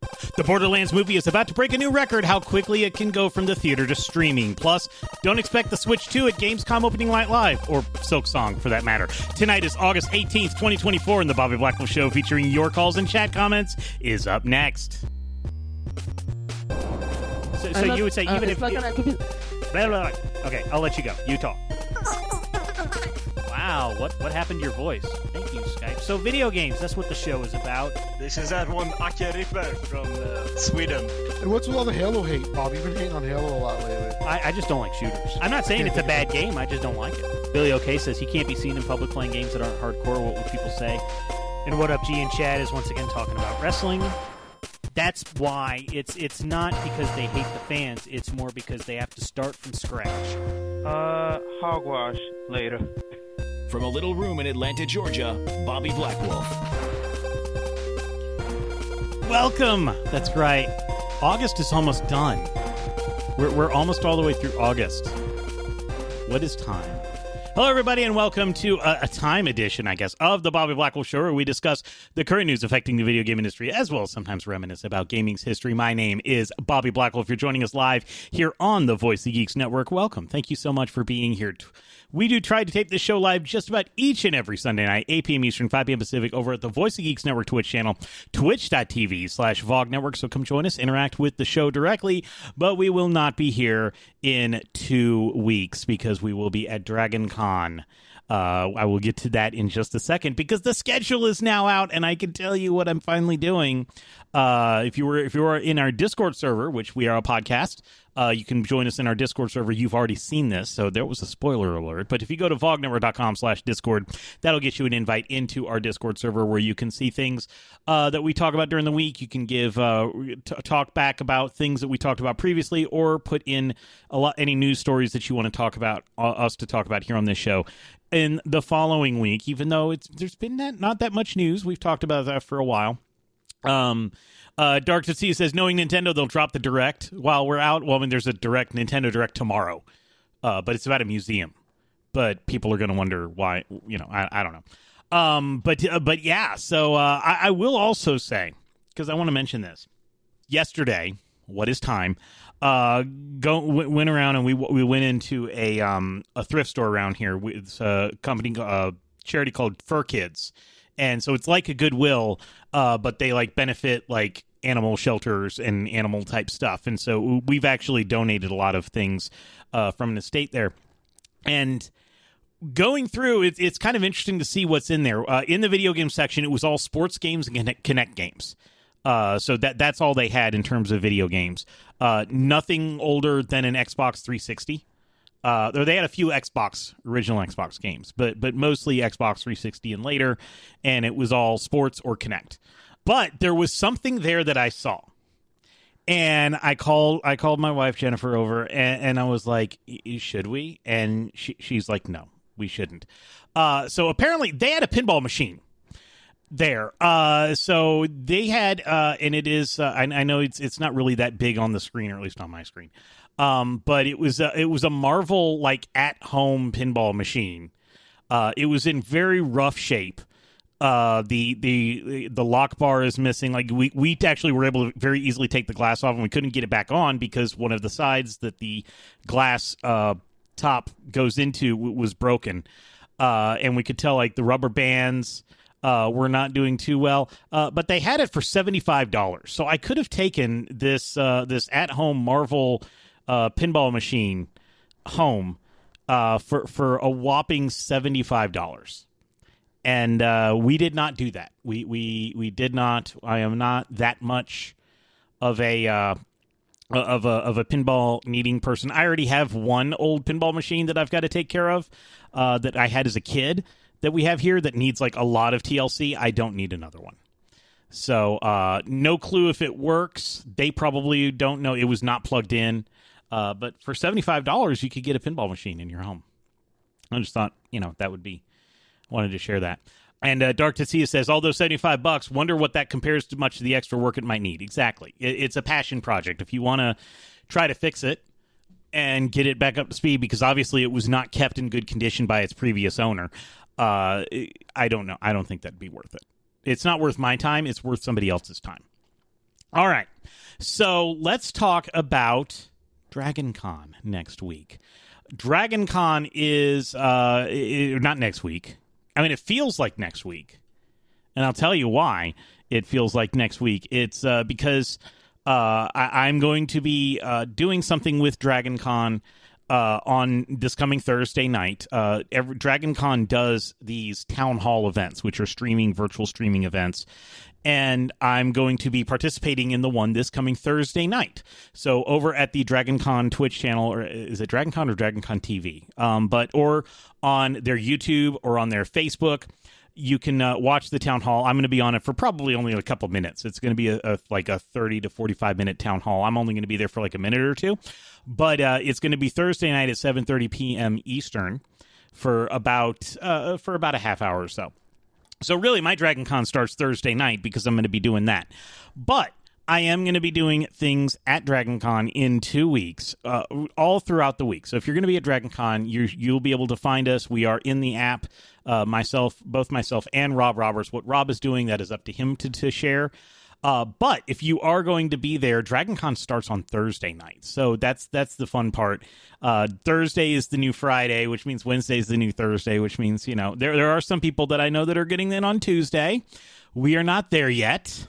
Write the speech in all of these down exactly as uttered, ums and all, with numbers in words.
The Borderlands movie is about to break a new record how quickly it can go from the theater to streaming. Plus, don't expect the Switch two at Gamescom Opening Night Live, or Silksong for that matter. Tonight is August eighteenth, twenty twenty-four, and the Bobby Blackwell Show featuring your calls and chat comments is up next. So, so you would say, uh, even if... Like you, blah, blah, blah. Okay, I'll let you go. You talk. Wow, what what happened to your voice? Thank you, Skype. So video games, that's what the show is about. This is that one Ake Ripper from uh, Sweden. And what's with all the Halo hate, Bob? You've been hating on Halo a lot lately. I, I just don't like shooters. I'm not saying it's a bad game, I just don't like it. Billy OK says he can't be seen in public playing games that aren't hardcore. What would people say? And What Up G and Chad is once again talking about wrestling. That's why it's it's not because they hate the fans, it's more because they have to start from scratch. Uh, hogwash later. From a little room in Atlanta, Georgia, Bobby Blackwolf. Welcome! That's right. August is almost done. We're, we're almost all the way through August. What is time? Hello, everybody, and welcome to a, a time edition, I guess, of the Bobby Blackwell Show, where we discuss the current news affecting the video game industry, as well as sometimes reminisce about gaming's history. My name is Bobby Blackwell. If you're joining us live here on the Voice of Geeks Network, welcome. Thank you so much for being here. We do try to tape this show live just about each and every Sunday night, eight p.m. Eastern, five p.m. Pacific, over at the Voice of Geeks Network Twitch channel, twitch.tv slash VOG Network. So come join us, interact with the show directly, but we will not be here in two weeks because we will be at Dragon Con. Uh, I will get to that in just a second because the schedule is now out, and I can tell you what I'm finally doing. Uh, if you were if you were in our Discord server, which we are a podcast, uh, you can join us in our Discord server. You've already seen this, so there was a spoiler alert. But if you go to vognetwork.com slash Discord, that'll get you an invite into our Discord server where you can see things uh, that we talk about during the week. You can give uh, t- talk back about things that we talked about previously, or put in a lot any news stories that you want to talk about uh, us to talk about here on this show. In the following week, even though it's there's been that, not that much news, we've talked about that for a while. Um, uh, Dark to See says, knowing Nintendo, they'll drop the Direct while we're out. Well, I mean, there's a Direct, Nintendo Direct tomorrow, uh, but it's about a museum. But people are going to wonder why, you know, I, I don't know. Um, but, uh, but yeah, so uh, I, I will also say, because I want to mention this, yesterday, what is time, uh, go w- went around and we we went into a um a thrift store around here with a company, uh, charity called Fur Kids. And so it's like a Goodwill, uh, but they like benefit like animal shelters and animal type stuff. And so we've actually donated a lot of things uh, from an estate there. And going through, it, it's kind of interesting to see what's in there. Uh, in the video game section, it was all sports games and Kinect, Kinect games. Uh, so that that's all they had in terms of video games. Uh, nothing older than an Xbox three sixty. Uh, they had a few Xbox, original Xbox games, but but mostly Xbox three sixty and later, and it was all sports or Kinect. But there was something there that I saw, and I called I called my wife Jennifer over, and, and I was like, "Should we?" And she, she's like, "No, we shouldn't." Uh, so apparently they had a pinball machine there. Uh, so they had, uh, and it is, uh, I, I know it's it's not really that big on the screen, or at least on my screen. Um, but it was uh, it was a Marvel like at home pinball machine. Uh, it was in very rough shape. Uh, the the the lock bar is missing. Like we we actually were able to very easily take the glass off, and we couldn't get it back on because one of the sides that the glass uh top goes into w- was broken. Uh, and we could tell like the rubber bands uh were not doing too well. Uh, but they had it for seventy-five dollars. So I could have taken this uh this at home Marvel Uh, pinball machine home uh, for for a whopping seventy-five dollars, and uh, we did not do that. We we we did not. I am not that much of a uh, of a of a pinball needing person. I already have one old pinball machine that I've got to take care of uh, that I had as a kid that we have here that needs like a lot of T L C. I don't need another one. So uh, no clue if it works. They probably don't know. It was not plugged in. Uh, but for seventy-five dollars, you could get a pinball machine in your home. I just thought, you know, that would be, wanted to share that. And uh, Dark Tetsia says, although seventy-five bucks, wonder what that compares to much of the extra work it might need. Exactly. It, it's a passion project. If you want to try to fix it and get it back up to speed, because obviously it was not kept in good condition by its previous owner, uh, I don't know. I don't think that'd be worth it. It's not worth my time. It's worth somebody else's time. All right. So let's talk about Dragon Con next week. Dragon Con is uh, i- not next week. I mean, it feels like next week. And I'll tell you why it feels like next week. It's uh, because uh, I- I'm going to be uh, doing something with Dragon Con uh, on this coming Thursday night. Uh, every, Dragon Con does these town hall events, which are streaming, virtual streaming events. And I'm going to be participating in the one this coming Thursday night. So over at the DragonCon Twitch channel, or is it DragonCon or DragonCon T V? Um, but or on their YouTube or on their Facebook, you can uh, watch the town hall. I'm going to be on it for probably only a couple minutes. It's going to be a, a like a thirty to forty-five minute town hall. I'm only going to be there for like a minute or two, but uh, it's going to be Thursday night at seven thirty p.m. Eastern for about uh, for about a half hour or so. So really, my Dragon Con starts Thursday night because I'm going to be doing that. But I am going to be doing things at Dragon Con in two weeks, uh, all throughout the week. So if you're going to be at Dragon Con, you, you'll be able to find us. We are in the app, uh, myself, both myself and Rob Roberts. What Rob is doing, that is up to him to, to share. Uh, but if you are going to be there, Dragon Con starts on Thursday night. So that's that's the fun part. Uh, Thursday is the new Friday, which means Wednesday is the new Thursday, which means, you know, there, there are some people that I know that are getting in on Tuesday. We are not there yet,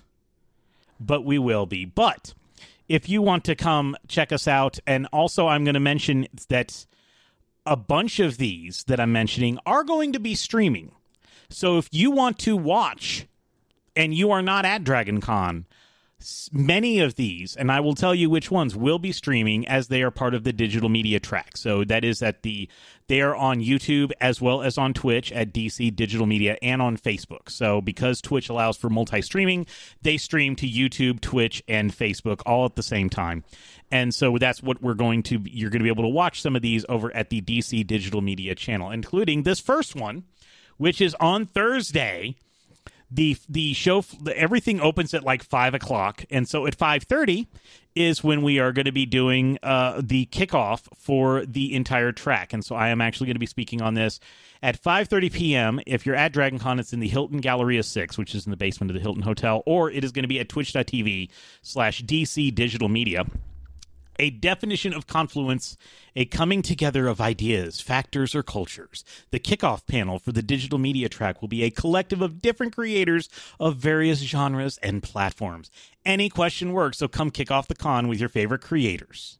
but we will be. But if you want to come check us out, and also I'm going to mention that a bunch of these that I'm mentioning are going to be streaming. So if you want to watch and you are not at Dragon Con, many of these, and I will tell you which ones, will be streaming as they are part of the digital media track. So that is at the, they are on YouTube as well as on Twitch at D C Digital Media and on Facebook. So because Twitch allows for multi-streaming, they stream to YouTube, Twitch, and Facebook all at the same time. And so that's what we're going to, you're going to be able to watch some of these over at the D C Digital Media channel, including this first one, which is on Thursday. The the show, everything opens at like five o'clock, and so at five thirty is when we are going to be doing uh, the kickoff for the entire track. And so I am actually going to be speaking on this at five thirty p.m. If you're at Dragon Con, it's in the Hilton Galleria six, which is in the basement of the Hilton Hotel, or it is going to be at twitch.tv slash DC Digital Media. A definition of confluence, a coming together of ideas, factors, or cultures. The kickoff panel for the digital media track will be a collective of different creators of various genres and platforms. Any question works, so come kick off the con with your favorite creators.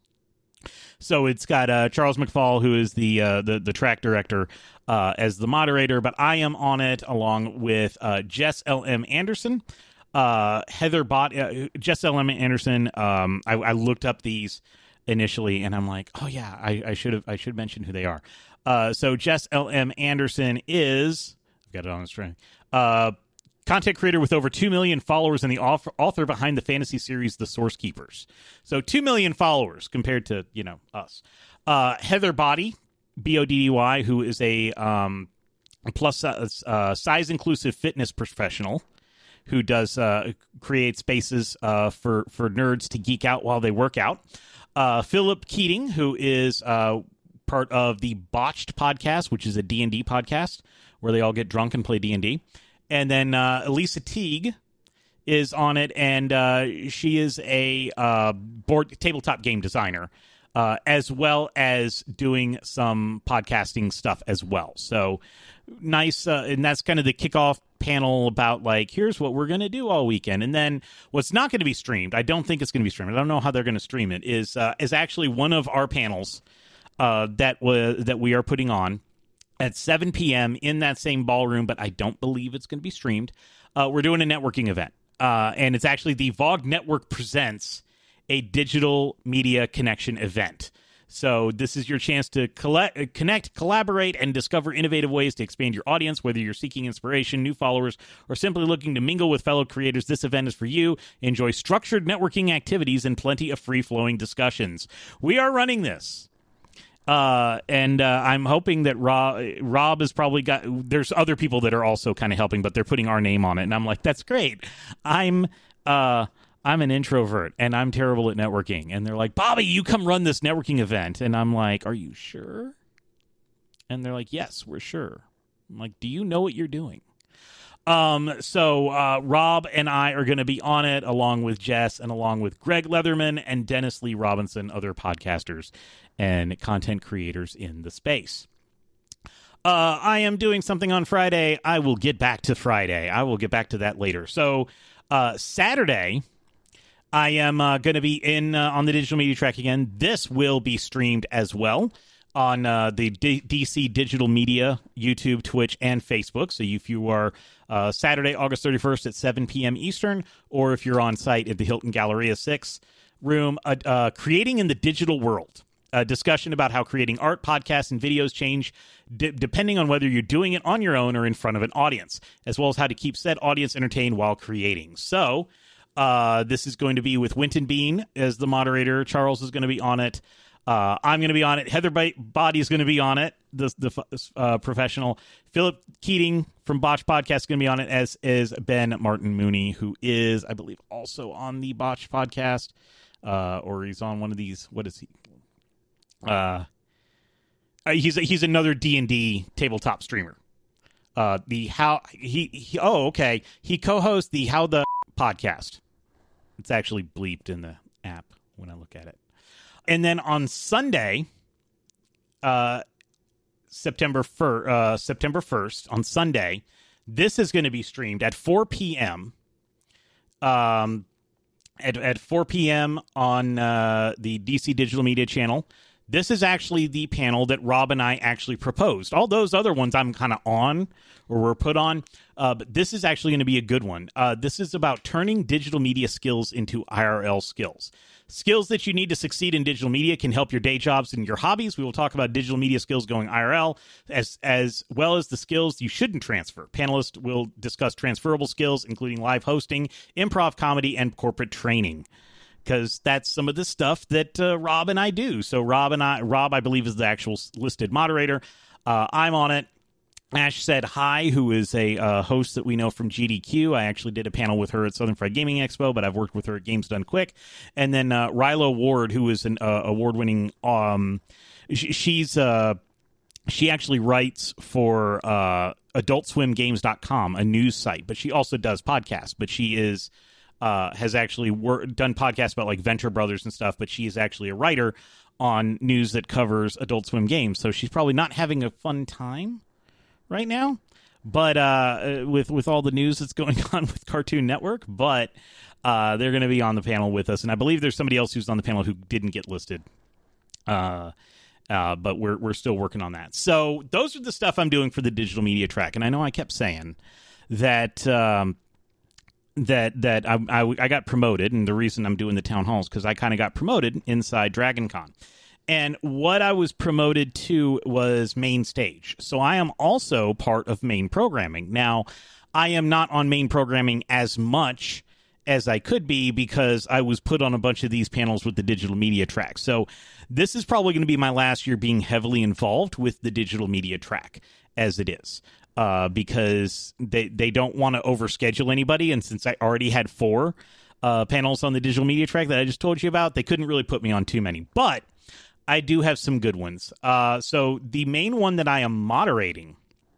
So it's got uh, Charles McFall, who is the uh, the, the track director, uh, as the moderator, but I am on it along with uh, Jess L M. Anderson, Uh, Heather Bot, uh, Jess L M. Anderson. Um, I, I looked up these initially, and I'm like, oh yeah, I, I should have, I should mention who they are. Uh, so Jess L M. Anderson is, I've got it on the string, uh, content creator with over two million followers and the author, author behind the fantasy series The Source Keepers. So two million followers compared to, you know, us. Uh, Heather Body, B O D D Y, who is a um, plus uh, uh, size inclusive fitness professional, who does uh, create spaces uh, for, for nerds to geek out while they work out. Uh, Philip Keating, who is uh, part of the Botched podcast, which is a D and D podcast where they all get drunk and play D and D. And then uh, Elisa Teague is on it, and uh, she is a uh, board tabletop game designer, uh, as well as doing some podcasting stuff as well. So nice, uh, and that's kind of the kickoff panel about, like, here's what we're going to do all weekend. And then what's not going to be streamed, I don't think it's going to be streamed, I don't know how they're going to stream it, is uh, is actually one of our panels uh, that was that we are putting on at seven p.m. in that same ballroom, but I don't believe it's going to be streamed. Uh, we're doing a networking event, uh, and it's actually the Vogue Network Presents a Digital Media Connection event. So this is your chance to collect, connect, collaborate, and discover innovative ways to expand your audience. Whether you're seeking inspiration, new followers, or simply looking to mingle with fellow creators, this event is for you. Enjoy structured networking activities and plenty of free-flowing discussions. We are running this. Uh, and uh, I'm hoping that Rob, Rob has probably got... There's other people that are also kind of helping, but they're putting our name on it. And I'm like, that's great. I'm... Uh, I'm an introvert, and I'm terrible at networking. And they're like, Bobby, you come run this networking event. And I'm like, are you sure? And they're like, yes, we're sure. I'm like, do you know what you're doing? Um, so uh, Rob and I are going to be on it, along with Jess and along with Greg Leatherman and Dennis Lee Robinson, other podcasters and content creators in the space. Uh, I am doing something on Friday. I will get back to Friday. I will get back to that later. So uh, Saturday, I am uh, going to be in uh, on the Digital Media Track again. This will be streamed as well on uh, the D- DC Digital Media, YouTube, Twitch, and Facebook. So if you are uh, Saturday, August thirty-first at seven p.m. Eastern, or if you're on site at the Hilton Galleria six room, uh, uh, Creating in the Digital World. A discussion about how creating art, podcasts, and videos change d- depending on whether you're doing it on your own or in front of an audience, as well as how to keep said audience entertained while creating. So uh, this is going to be with Winton Bean as the moderator. Charles is going to be on it. Uh, I'm going to be on it. Heather Body is going to be on it, the, the uh, professional. Philip Keating from Botch Podcast is going to be on it, as is Ben Martin Mooney, who is, I believe, also on the Botch Podcast, uh, or he's on one of these. What is he? Uh, he's he's another D and D tabletop streamer. Uh, the how he, he oh okay he co-hosts the How the podcast. It's actually bleeped in the app when I look at it. And then on Sunday, uh, September fir- uh, September first, on Sunday, this is going to be streamed at four p.m. Um, at at four p.m. on uh, the D C Digital Media channel. This is actually the panel that Rob and I actually proposed. All those other ones I'm kind of on or were put on, uh, but this is actually going to be a good one. Uh, this is about turning digital media skills into I R L skills. Skills that you need to succeed in digital media can help your day jobs and your hobbies. We will talk about digital media skills going I R L, as as well as the skills you shouldn't transfer. Panelists will discuss transferable skills, including live hosting, improv comedy, and corporate training, because that's some of the stuff that uh, Rob and I do. So Rob and I, Rob, I believe, is the actual listed moderator. Uh, I'm on it. Ash said hi, who is a uh, host that we know from G D Q. I actually did a panel with her at Southern Fried Gaming Expo, but I've worked with her at Games Done Quick. And then uh, Rilo Ward, who is an uh, award-winning, um, sh- she's uh, she actually writes for uh, Adult Swim Games dot com, a news site, but she also does podcasts. But she is uh, has actually wor- done podcasts about like Venture Brothers and stuff, but she is actually a writer on news that covers Adult Swim games. So she's probably not having a fun time right now, but uh, with with all the news that's going on with Cartoon Network, but uh, they're going to be on the panel with us, and I believe there's somebody else who's on the panel who didn't get listed, uh, uh, but we're we're still working on that. So those are the stuff I'm doing for the Digital Media Track, and I know I kept saying that um, that that I, I I got promoted, and the reason I'm doing the town halls because I kind of got promoted inside Dragon Con. And what I was promoted to was main stage. So I am also part of main programming. Now, I am not on main programming as much as I could be because I was put on a bunch of these panels with the Digital Media Track. So this is probably going to be my last year being heavily involved with the Digital Media Track as it is. Uh, because they, they don't want to overschedule anybody. And since I already had four uh, panels on the Digital Media Track that I just told you about, they couldn't really put me on too many. But I do have some good ones. Uh, so the main one that I am moderating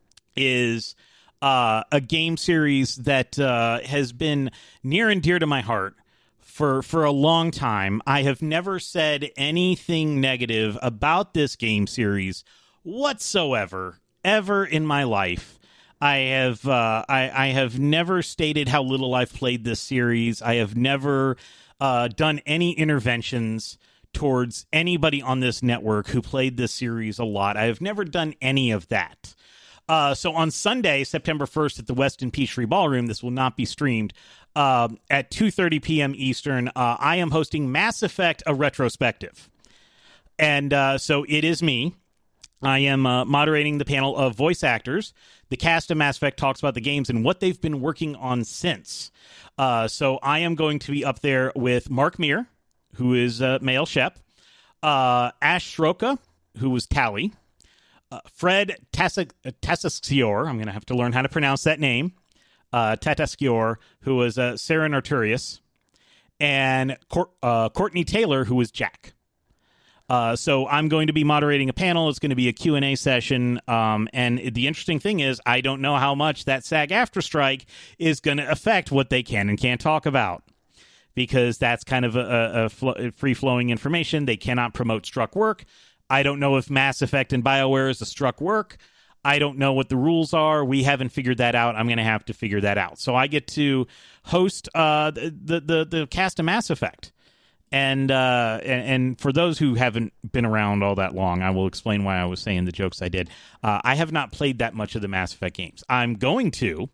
is uh, a game series that uh, has been near and dear to my heart for, for a long time. I have never said anything negative about this game series whatsoever, ever in my life. I have uh, I, I have never stated how little I've played this series. I have never uh, done any interventions towards anybody on this network who played this series a lot. I have never done any of that. Uh, so on Sunday, September first at the Westin Peachtree Ballroom, this will not be streamed, uh, at two thirty p.m. Eastern, uh, I am hosting Mass Effect, a retrospective. And uh, so it is me. I am uh, moderating the panel of voice actors. The cast of Mass Effect talks about the games and what they've been working on since. Uh, so I am going to be up there with Mark Meir, who is uh, Mael Shep, uh, Ash Sroka, who was Tally, uh, Fred Tatasciore, I'm going to have to learn how to pronounce that name, uh, Tatasciore, who was uh, Saren Arturius, and Cor- uh, Courtney Taylor, who was Jack. Uh, so I'm going to be moderating a panel. It's going to be a Q and A session. Um, and the interesting thing is I don't know how much that SAG-AFTRA strike is going to affect what they can and can't talk about, because that's kind of a, a, a fl- free-flowing information. They cannot promote struck work. I don't know if Mass Effect and BioWare is a struck work. I don't know what the rules are. We haven't figured that out. I'm going to have to figure that out. So I get to host uh, the, the, the, the cast of Mass Effect. And, uh, and and for those who haven't been around all that long, I will explain why I was saying the jokes I did. Uh, I have not played that much of the Mass Effect games. I'm going to.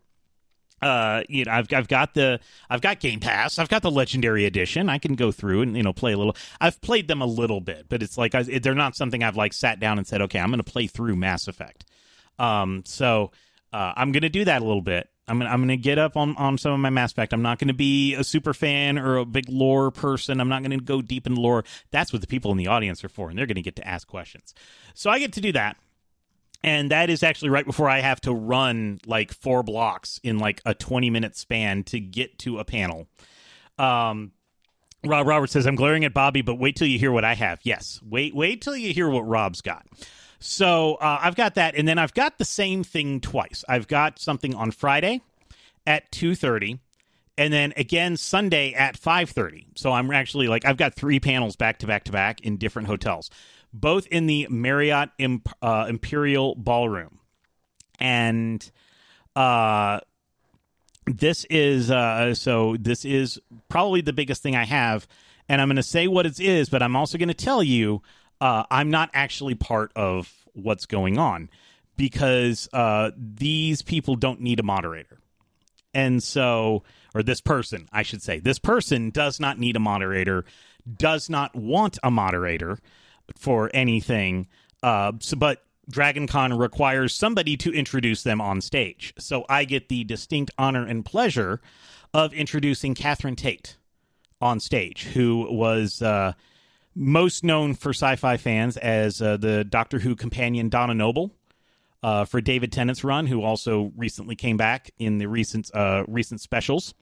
Uh, you know, I've I've got the I've got Game Pass. I've got the Legendary Edition. I can go through and you know play a little. I've played them a little bit, but it's like I, they're not something I've like sat down and said, okay, I'm going to play through Mass Effect. Um, so uh, I'm going to do that a little bit. I'm gonna, I'm going to get up on, on some of my Mass Effect. I'm not going to be a super fan or a big lore person. I'm not going to go deep in lore. That's what the people in the audience are for, and they're going to get to ask questions. So I get to do that, and that is actually right before I have to run like four blocks in like a twenty-minute span to get to a panel. Um, Rob Robert says, I'm glaring at Bobby, but wait till you hear what I have. Yes, wait, wait till you hear what Rob's got. So uh, I've got that, and then I've got the same thing twice. I've got something on Friday at two thirty, and then again Sunday at five thirty. So I'm actually like I've got three panels back to back to back in different hotels, both in the Marriott Imp- uh, Imperial Ballroom, and uh, this is uh, so this is probably the biggest thing I have, and I'm going to say what it is, but I'm also going to tell you. Uh, I'm not actually part of what's going on because uh, these people don't need a moderator. And so, or this person, I should say, this person does not need a moderator, does not want a moderator for anything. Uh, so, but DragonCon requires somebody to introduce them on stage. So I get the distinct honor and pleasure of introducing Catherine Tate on stage, who was... Uh, most known for sci-fi fans as uh, the Doctor Who companion Donna Noble uh, for David Tennant's run, who also recently came back in the recent uh, recent specials.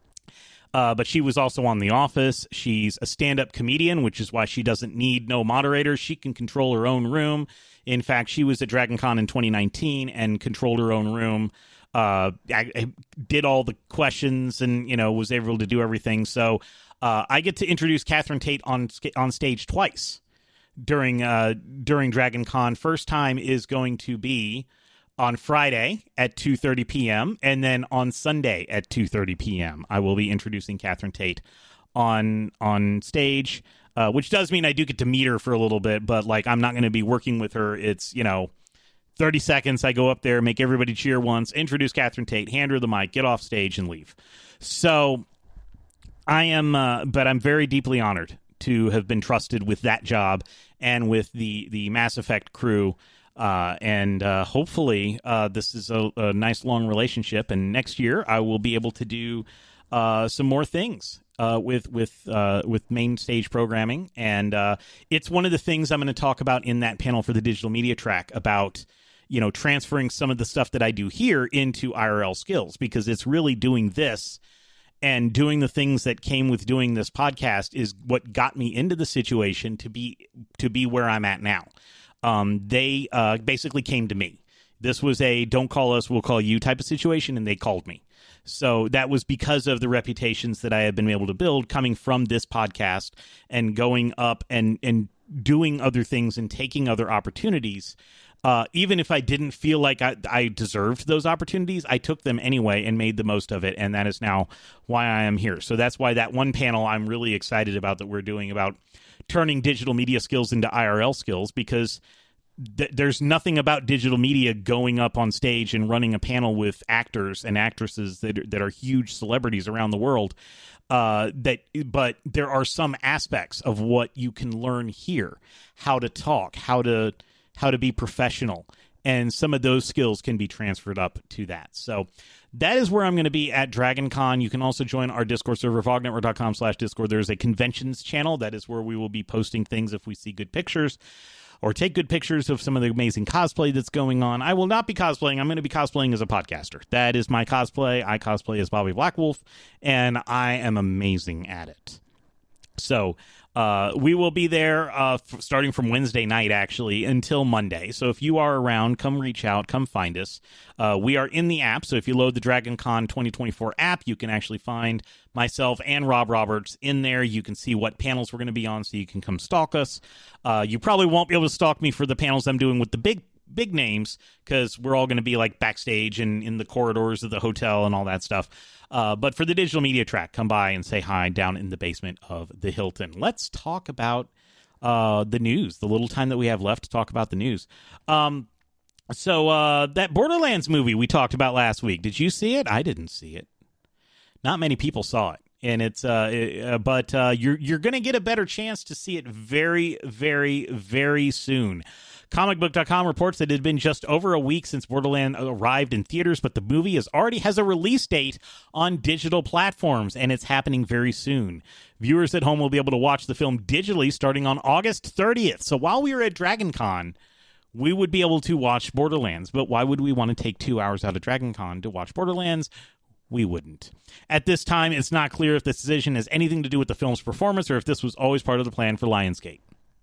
Uh, but she was also on The Office. She's a stand-up comedian, which is why she doesn't need no moderator. She can control her own room. In fact, she was at DragonCon in twenty nineteen and controlled her own room. Uh, I, I did all the questions and, you know, was able to do everything. So uh, I get to introduce Catherine Tate on on stage twice during uh, during DragonCon. First time is going to be on Friday at two thirty p.m. and then on Sunday at two thirty p.m. I will be introducing Catherine Tate on on stage, uh, which does mean I do get to meet her for a little bit, but like I'm not going to be working with her. It's, you know, thirty seconds, I go up there, make everybody cheer once, introduce Catherine Tate, hand her the mic, get off stage, and leave. So I am, uh, but I'm very deeply honored to have been trusted with that job and with the, the Mass Effect crew. Uh, and uh, hopefully uh, this is a, a nice, long relationship. And next year I will be able to do uh, some more things uh, with with uh, with main stage programming. And uh, it's one of the things I'm going to talk about in that panel for the digital media track about, you know, transferring some of the stuff that I do here into I R L skills, because it's really doing this and doing the things that came with doing this podcast is what got me into the situation to be to be where I'm at now. Um, they uh, basically came to me. This was a don't call us, we'll call you type of situation, and they called me. So that was because of the reputations that I had been able to build coming from this podcast and going up and, and doing other things and taking other opportunities. Uh, even if I didn't feel like I, I deserved those opportunities, I took them anyway and made the most of it, and that is now why I am here. So that's why that one panel I'm really excited about that we're doing about turning digital media skills into I R L skills, because th- there's nothing about digital media going up on stage and running a panel with actors and actresses that are, that are huge celebrities around the world. Uh, that, but there are some aspects of what you can learn here, how to talk, how to how to be professional, and some of those skills can be transferred up to that. So that is where I'm going to be at DragonCon. You can also join our Discord server, vognetwork.com slash Discord. There's a conventions channel. That is where we will be posting things if we see good pictures or take good pictures of some of the amazing cosplay that's going on. I will not be cosplaying. I'm going to be cosplaying as a podcaster. That is my cosplay. I cosplay as Bobby Blackwolf, and I am amazing at it. So So uh, we will be there uh, f- starting from Wednesday night, actually, until Monday. So if you are around, come reach out, come find us. Uh, we are in the app, so if you load the Dragon Con twenty twenty-four app, you can actually find myself and Rob Roberts in there. You can see what panels we're going to be on, so you can come stalk us. Uh, you probably won't be able to stalk me for the panels I'm doing with the big big names, because we're all going to be like backstage and in the corridors of the hotel and all that stuff. Uh, but for the digital media track, come by and say hi down in the basement of the Hilton. Let's talk about uh, the news, the little time that we have left to talk about the news. Um, so uh, that Borderlands movie we talked about last week, did you see it? I didn't see it. Not many people saw it. And it's, uh, it, uh but uh, you're you're going to get a better chance to see it very, very, very soon. comic book dot com reports that it had been just over a week since Borderlands arrived in theaters, but the movie is already has a release date on digital platforms, and it's happening very soon. Viewers at home will be able to watch the film digitally starting on August thirtieth. So while we were at Dragon Con, we would be able to watch Borderlands. But why would we want to take two hours out of Dragon Con to watch Borderlands? We wouldn't. At this time, it's not clear if this decision has anything to do with the film's performance or if this was always part of the plan for Lionsgate.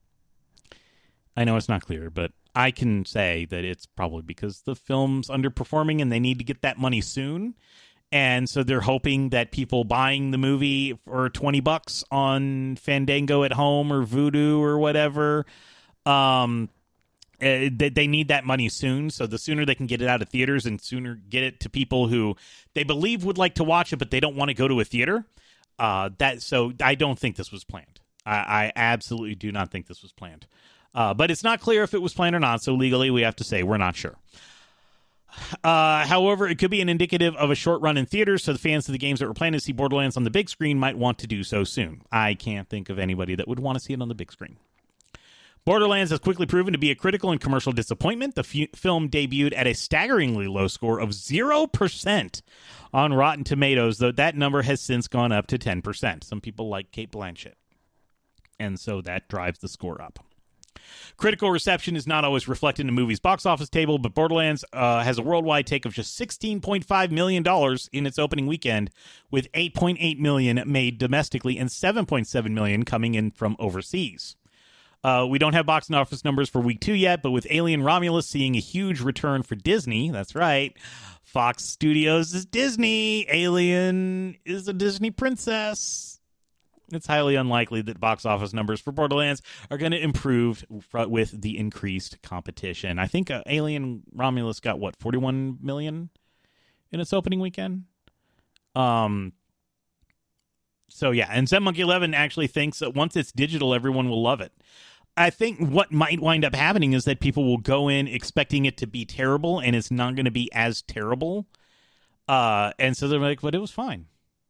I know it's not clear, but I can say that it's probably because the film's underperforming and they need to get that money soon. And so they're hoping that people buying the movie for twenty bucks on Fandango at home or Vudu or whatever, um, uh, they, they need that money soon. So the sooner they can get it out of theaters and sooner get it to people who they believe would like to watch it, but they don't want to go to a theater. Uh, that so I don't think this was planned. I, I absolutely do not think this was planned. Uh, but it's not clear if it was planned or not, so legally we have to say we're not sure. Uh, however, it could be an indicative of a short run in theaters, so the fans of the games that were planning to see Borderlands on the big screen might want to do so soon. I can't think of anybody that would want to see it on the big screen. Borderlands has quickly proven to be a critical and commercial disappointment. The f- film debuted at a staggeringly low score of zero percent on Rotten Tomatoes, though that number has since gone up to ten percent. Some people like Cate Blanchett, and so that drives the score up. Critical reception is not always reflected in the movie's box office table, but Borderlands uh, has a worldwide take of just sixteen point five million dollars in its opening weekend, with eight point eight million dollars made domestically and seven point seven million dollars coming in from overseas. Uh, we don't have box office numbers for week two yet, but with Alien Romulus seeing a huge return for Disney, that's right, Fox Studios is Disney, Alien is a Disney princess. It's highly unlikely that box office numbers for Borderlands are going to improve with the increased competition. I think uh, Alien Romulus got, what, forty-one million dollars in its opening weekend? Um. So, yeah, and Zen Monkey eleven actually thinks that once it's digital, everyone will love it. I think what might wind up happening is that people will go in expecting it to be terrible, and it's not going to be as terrible. Uh, and so they're like, but it was fine.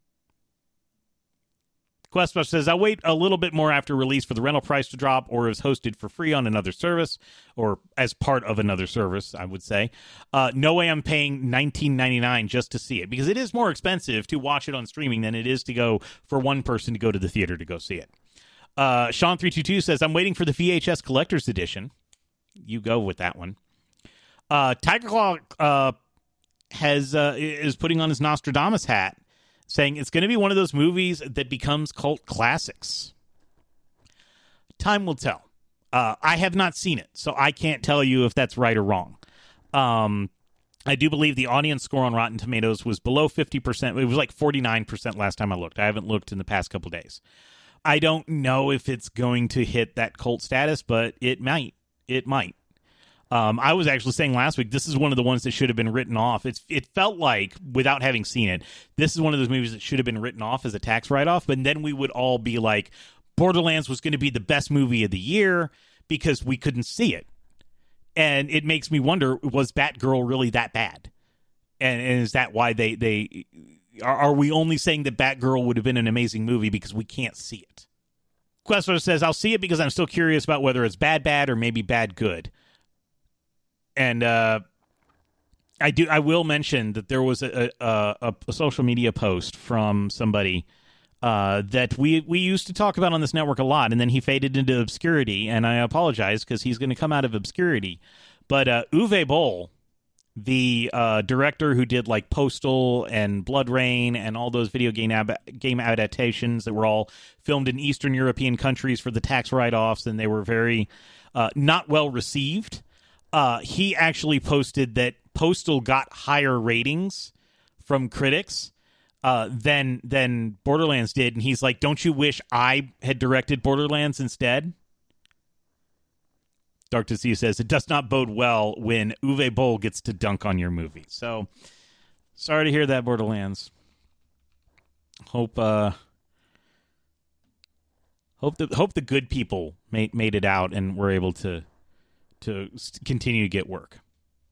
Questbuster says, I'll wait a little bit more after release for the rental price to drop, or is hosted for free on another service, or as part of another service, I would say. Uh, no way I'm paying nineteen ninety-nine just to see it, because it is more expensive to watch it on streaming than it is to go for one person to go to the theater to go see it. Uh, Sean three two two says, I'm waiting for the V H S Collector's Edition. You go with that one. Uh, Tiger Claw uh, has uh, is putting on his Nostradamus hat, saying it's going to be one of those movies that becomes cult classics. Time will tell. Uh, I have not seen it, so I can't tell you if that's right or wrong. Um, I do believe the audience score on Rotten Tomatoes was below fifty percent. It was like forty-nine percent last time I looked. I haven't looked in the past couple days. I don't know if it's going to hit that cult status, but it might. It might. Um, I was actually saying last week, this is one of the ones that should have been written off. It's It felt like, without having seen it, this is one of those movies that should have been written off as a tax write-off, but then we would all be like, Borderlands was going to be the best movie of the year because we couldn't see it. And it makes me wonder, was Batgirl really that bad? And, and is that why they... they are, are we only saying that Batgirl would have been an amazing movie because we can't see it? Questor says, I'll see it because I'm still curious about whether it's bad bad or maybe bad good. And uh, I do. I will mention that there was a, a, a social media post from somebody uh, that we we used to talk about on this network a lot, and then he faded into obscurity. And I apologize because he's going to come out of obscurity. But uh, Uwe Boll, the uh, director who did like Postal and Blood Rain and all those video game ab- game adaptations that were all filmed in Eastern European countries for the tax write-offs, and they were very uh, not well received. Uh, he actually posted that Postal got higher ratings from critics uh, than than Borderlands did, and he's like, "Don't you wish I had directed Borderlands instead?" Dark to See says, it does not bode well when Uwe Boll gets to dunk on your movie. So, sorry to hear that, Borderlands. Hope, uh, hope the hope the good people made made it out and were able to to continue to get work.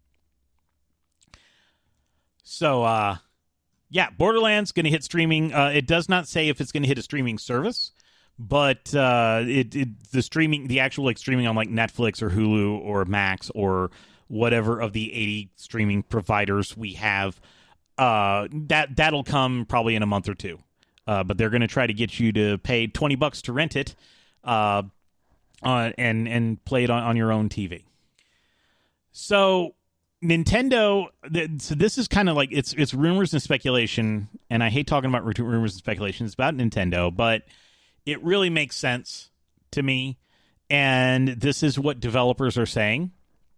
So, uh, yeah, Borderlands going to hit streaming. Uh, it does not say if it's going to hit a streaming service. But uh, it, it the streaming, the actual like streaming on like Netflix or Hulu or Max or whatever of the eighty streaming providers we have, uh, that that'll come probably in a month or two. Uh, but they're going to try to get you to pay twenty bucks to rent it, uh, uh and and play it on, on your own T V. So Nintendo, th- so this is kind of like it's it's rumors and speculation, and I hate talking about rumors and speculation. It's about Nintendo, but it really makes sense to me, and this is what developers are saying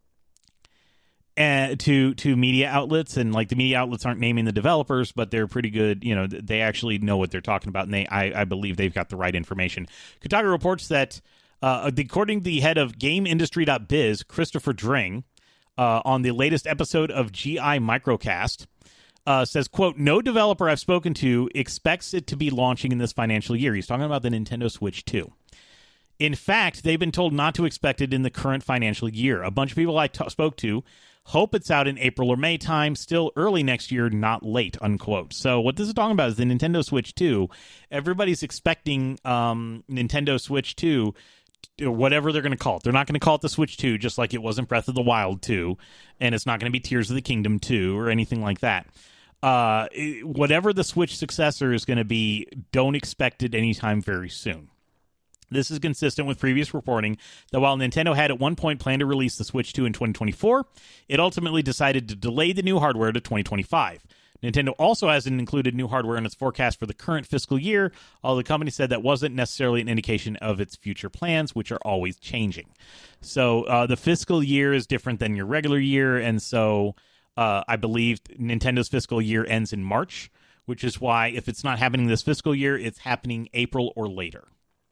and to to media outlets, and like the media outlets aren't naming the developers, but they're pretty good. You know, they actually know what they're talking about, and they I, I believe they've got the right information. Kotaku reports that uh, according to the head of Game Industry dot biz, Christopher Dring, uh, on the latest episode of G I Microcast, Uh, says, quote, no developer I've spoken to expects it to be launching in this financial year. He's talking about the Nintendo Switch two. In fact, they've been told not to expect it in the current financial year. A bunch of people I t- spoke to hope it's out in April or May time, still early next year, not late, unquote. So what this is talking about is the Nintendo Switch two. Everybody's expecting um, Nintendo Switch two, whatever they're going to call it. They're not going to call it the Switch two, just like it wasn't Breath of the Wild two, and it's not going to be Tears of the Kingdom two or anything like that. Uh, whatever the Switch successor is going to be, don't expect it anytime very soon. This is consistent with previous reporting that while Nintendo had at one point planned to release the Switch two in twenty twenty-four, it ultimately decided to delay the new hardware to twenty twenty-five. Nintendo also hasn't included new hardware in its forecast for the current fiscal year, although the company said that wasn't necessarily an indication of its future plans, which are always changing. So uh, the fiscal year is different than your regular year, and so Uh, I believe Nintendo's fiscal year ends in March, which is why if it's not happening this fiscal year, it's happening April or later.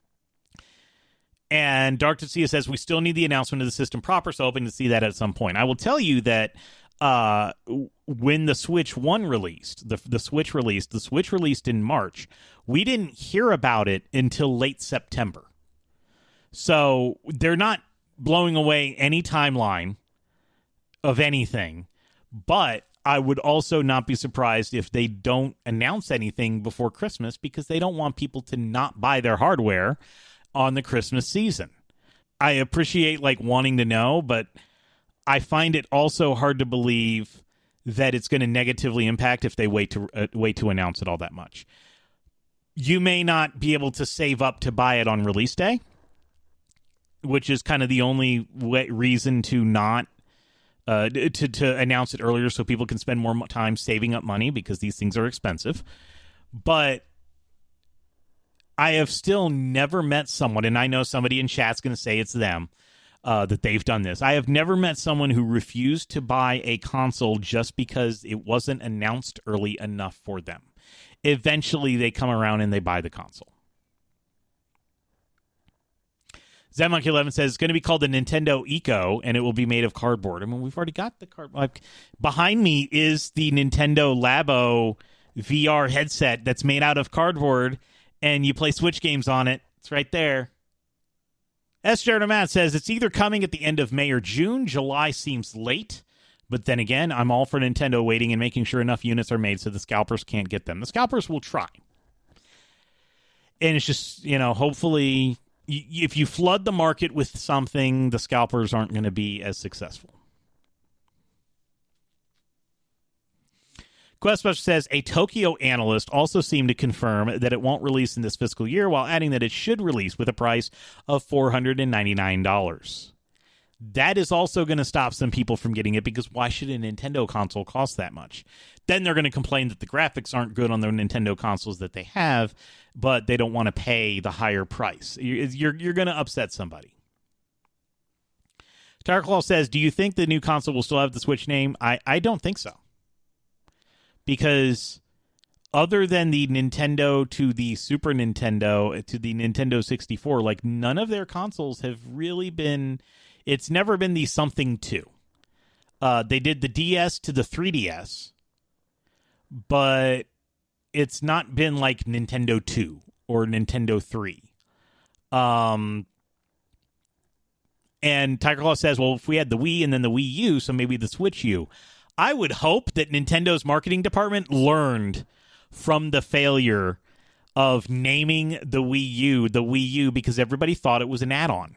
And Dark to See says we still need the announcement of the system proper, so hoping to see that at some point. I will tell you that uh, when the Switch one released, the, the Switch released, the Switch released in March, we didn't hear about it until late September. So they're not blowing away any timeline of anything. But I would also not be surprised if they don't announce anything before Christmas because they don't want people to not buy their hardware on the Christmas season. I appreciate like wanting to know, but I find it also hard to believe that it's going to negatively impact if they wait to uh, wait to announce it all that much. You may not be able to save up to buy it on release day, which is kind of the only way, reason to not Uh, to, to announce it earlier so people can spend more time saving up money because these things are expensive. But I have still never met someone, and I know somebody in chat's going to say it's them, uh, that they've done this. I have never met someone who refused to buy a console just because it wasn't announced early enough for them. Eventually, they come around and they buy the console. Zenmonkey eleven says it's going to be called the Nintendo Eco, and it will be made of cardboard. I mean, we've already got the cardboard. Like, behind me is the Nintendo Labo V R headset that's made out of cardboard, and you play Switch games on it. It's right there. S. Jared Matt says it's either coming at the end of May or June. July seems late. But then again, I'm all for Nintendo waiting and making sure enough units are made so the scalpers can't get them. The scalpers will try. And it's just, you know, hopefully if you flood the market with something, the scalpers aren't going to be as successful. QuestBuster says a Tokyo analyst also seemed to confirm that it won't release in this fiscal year, while adding that it should release with a price of four hundred ninety-nine dollars. that is also going to stop some people from getting it, because why should a Nintendo console cost that much? Then they're going to complain that the graphics aren't good on the Nintendo consoles that they have, but they don't want to pay the higher price. You're, you're going to upset somebody. Tireclaw says, do you think the new console will still have the Switch name? I, I don't think so. Because other than the Nintendo to the Super Nintendo to the Nintendo sixty-four, like, none of their consoles have really been... It's never been the something two. Uh, they did the D S to the three D S, but it's not been like Nintendo two or Nintendo three. Um... And Tiger Claw says, well, if we had the Wii and then the Wii U, so maybe the Switch U. I would hope that Nintendo's marketing department learned from the failure of naming the Wii U the Wii U, because everybody thought it was an add-on.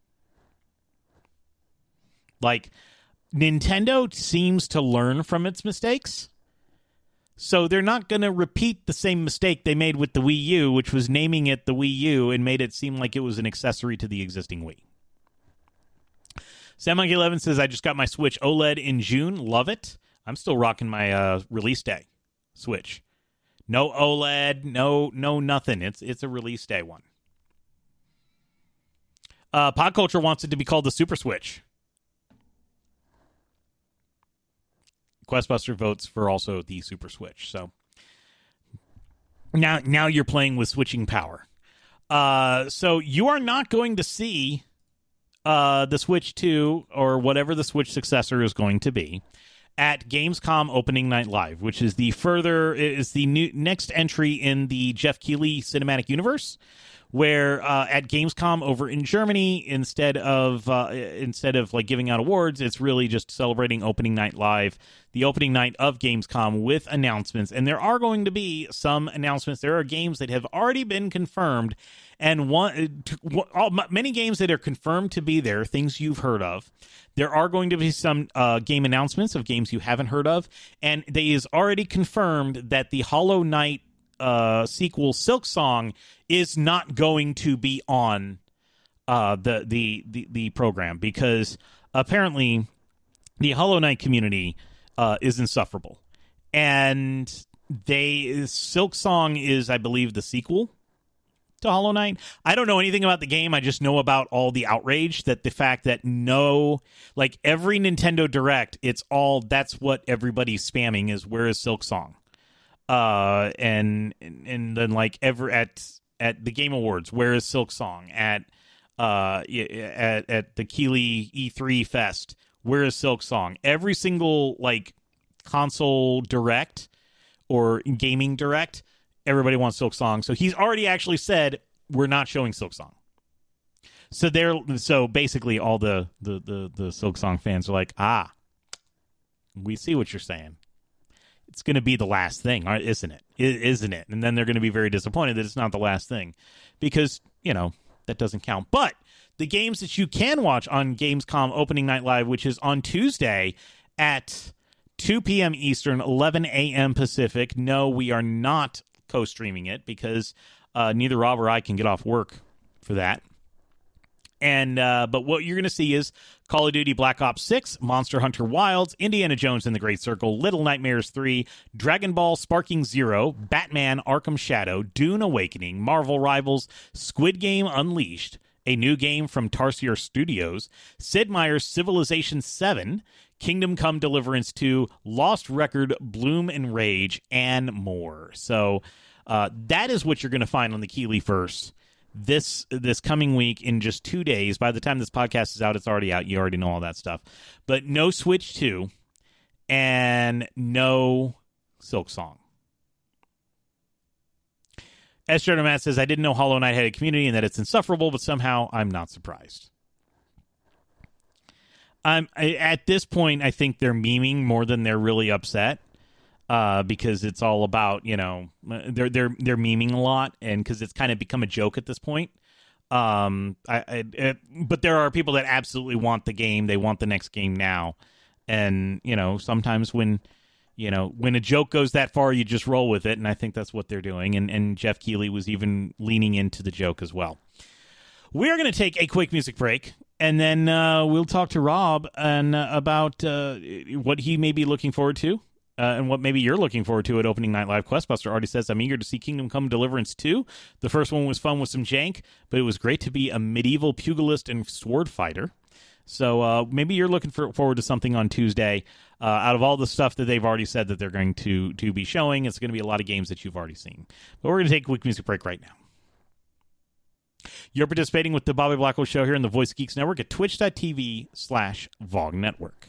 Like, Nintendo seems to learn from its mistakes. So they're not going to repeat the same mistake they made with the Wii U, which was naming it the Wii U and made it seem like it was an accessory to the existing Wii. Sam Monkey eleven says, I just got my Switch OLED in June. Love it. I'm still rocking my uh, release day Switch. No OLED, no no nothing. It's it's a release day one. Uh, Pod Culture wants it to be called the Super Switch. Questbuster votes for also the Super Switch. So now now you're playing with switching power. Uh, so you are not going to see Uh, the Switch two, or whatever the Switch successor is going to be, at Gamescom Opening Night Live, which is the further is the new next entry in the Jeff Keighley cinematic universe, where uh, at Gamescom over in Germany, instead of uh, instead of like giving out awards, it's really just celebrating Opening Night Live, the opening night of Gamescom, with announcements. And there are going to be some announcements. There are games that have already been confirmed, and one, all, many games that are confirmed to be there, things you've heard of. There are going to be some uh, game announcements of games you haven't heard of, and it is already confirmed that the Hollow Knight uh, sequel, Silksong, is not going to be on uh, the, the the the program, because apparently the Hollow Knight community uh, is insufferable, and they Silksong is, I believe, the sequel to Hollow Knight. I don't know anything about the game. I just know about all the outrage, that the fact that no, like every Nintendo Direct, it's all, that's what everybody's spamming is, where is Silksong? Uh, and and then like ever at at the Game Awards, where is Silksong? At uh at at the Keighley E three Fest, where is Silksong? Every single like console Direct or gaming Direct, everybody wants Silksong. So he's already actually said, we're not showing Silksong. So they're so basically all the the the, the Silksong fans are like, ah, we see what you're saying. It's going to be the last thing, isn't it? Isn't it? And then they're going to be very disappointed that it's not the last thing, because, you know, that doesn't count. But the games that you can watch on Gamescom Opening Night Live, which is on Tuesday at two p.m. Eastern, eleven a.m. Pacific. No, we are not co-streaming it, because uh, neither Rob or I can get off work for that. And uh, but what you're going to see is Call of Duty Black Ops six, Monster Hunter Wilds, Indiana Jones and the Great Circle, Little Nightmares three, Dragon Ball Sparking Zero, Batman Arkham Shadow, Dune Awakening, Marvel Rivals, Squid Game Unleashed, a new game from Tarsier Studios, Sid Meier's Civilization seven, Kingdom Come Deliverance two, Lost Record, Bloom and Rage, and more. So uh, that is what you're going to find on the Keighley-verse this this coming week in just two days. By the time this podcast is out, it's already out. You already know all that stuff. But no Switch two and no Silksong. S. Jordan Matt says, I didn't know Hollow Knight had a community and that it's insufferable, but somehow I'm not surprised. I'm, I, at this point, I think they're memeing more than they're really upset. Uh, because it's all about, you know, they're they're they're memeing a lot, and because it's kind of become a joke at this point. Um, I, I it, but there are people that absolutely want the game; they want the next game now, and you know, sometimes when you know when a joke goes that far, you just roll with it, and I think that's what they're doing. And and Jeff Keighley was even leaning into the joke as well. We are going to take a quick music break, and then uh, we'll talk to Rob and uh, about uh, what he may be looking forward to. Uh, and what maybe you're looking forward to at opening night live. Questbuster already says, I'm eager to see Kingdom Come Deliverance two. The first one was fun with some jank, but it was great to be a medieval pugilist and sword fighter. So uh, maybe you're looking for, forward to something on Tuesday. Uh, out of all the stuff that they've already said that they're going to, to be showing, it's going to be a lot of games that you've already seen. But we're going to take a quick music break right now. You're participating with the Bobby Blackwell Show here on the Voice Geeks Network at twitch.tv slash VOG Network.